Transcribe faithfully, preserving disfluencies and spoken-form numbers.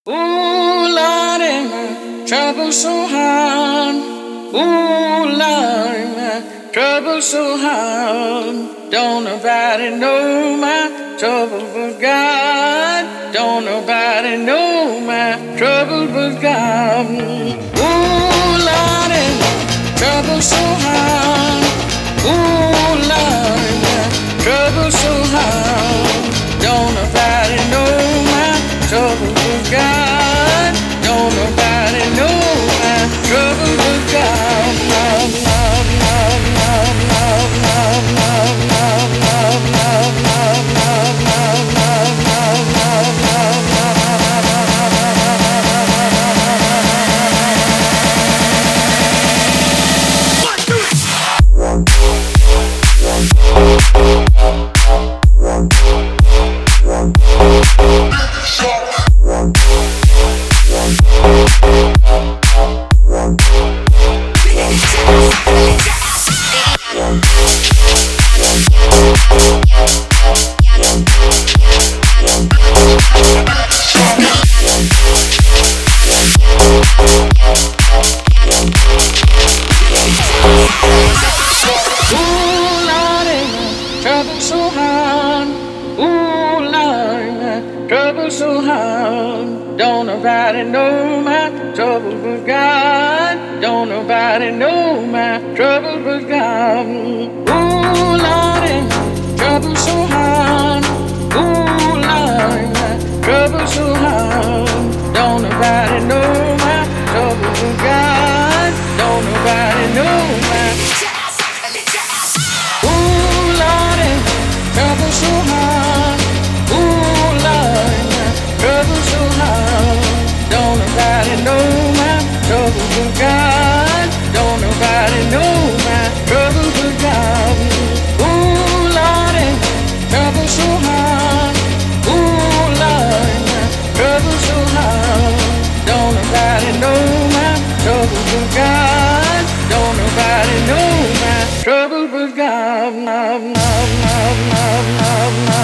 Ooh, Lordy, my trouble so hard. Ooh, Lordy, my trouble so hard. Don't nobody know my trouble but God. Don't nobody know my trouble but God. Ooh, Lordy, my trouble so hard. Ooh, Lordy, my trouble so hard. Don't nobody know my trouble but God. Don't nobody know my trouble but God. Love, love, love, love, love, love, love, love, love, love, love, love, love, love, love, love, love, trouble so hard. Ooh, Lord, my trouble so hard. Don't nobody know my trouble but God. Don't nobody know my trouble but God. Ooh, Lord, my trouble so hard. Ooh, Lord, my trouble so hard. Don't nobody know my trouble but God. Don't nobody know my trouble so hard. Ooh, Lord, my trouble so hard. Don't nobody know my trouble but God. Don't nobody know my trouble but God. Ooh, Lord, trouble so hard. Ooh, Lord, my trouble so hard. Don't nobody know my trouble but God. Don't nobody know my trouble but God. Love, love, love, love, love, love.